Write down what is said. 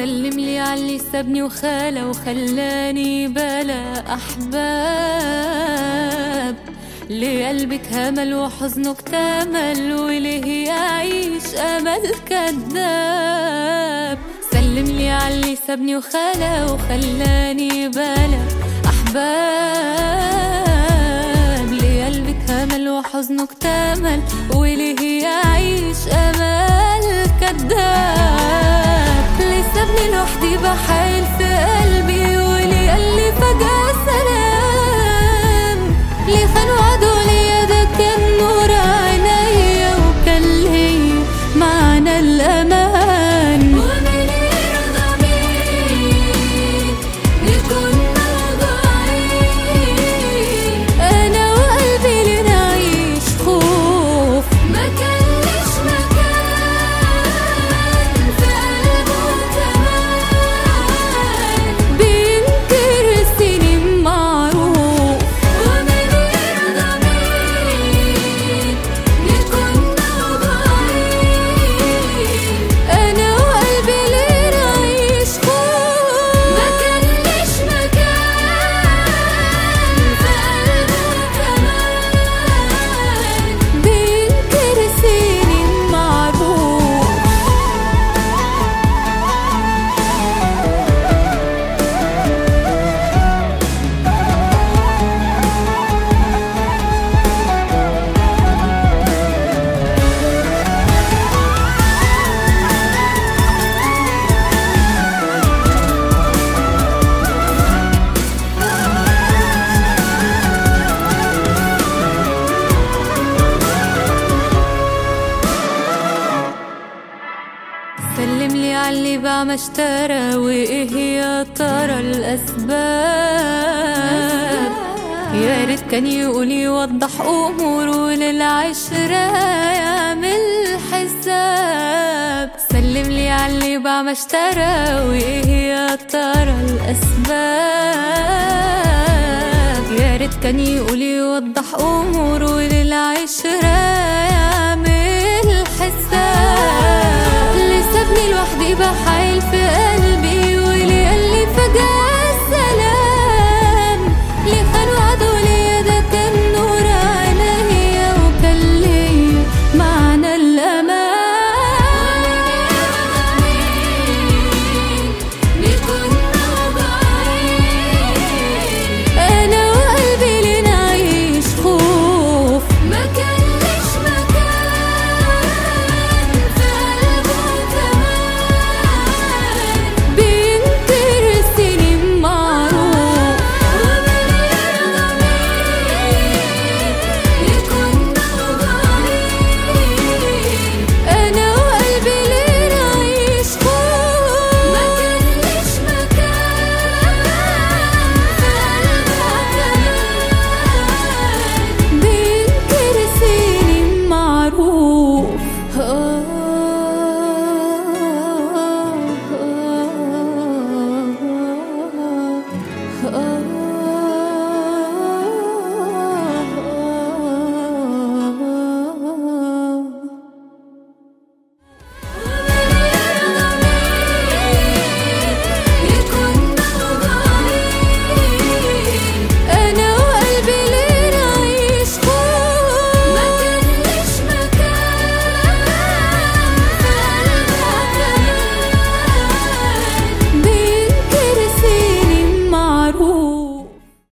سلم لي عاللي سابني وخالى وخلاني بلا أحباب، ليه قلبك همل وحزنه اكتمل وليه يعيش أمل كذاب. سلم لي عاللي سابني وخالى وخلاني بلا أحباب، ليه قلبك همل وحزنه اكتمل وليه يعيش أمل كذاب. ليه سابني لوحدي بحايل في قلبي وليه قالي فجأة سلام، ليه خان وعده ليا ده كان نور عينيا وكان ليا معنى الأمان. ومن يرضى بيك نكون موجوعين، أنا وقلبي لنعيش خوف ما كانش مكان في قلبه كمان، بينكر السنين معروف. ومن يرضى بيك نكون موجوعين، أنا وقلبي لنعيش خوف ما كانش مكان في قلبه كمان، بينكر السنين معروف. سلم لي عاللي باع ما اشترى، وايه يا ترى الاسباب؟ يا ريت كان يقول يوضح اموره للعشرة يعمل حساب. سلم لي عاللي باع ما اشترى، وايه يا ترى الاسباب؟ يا ريت كان يقول يوضح اموره للعشرة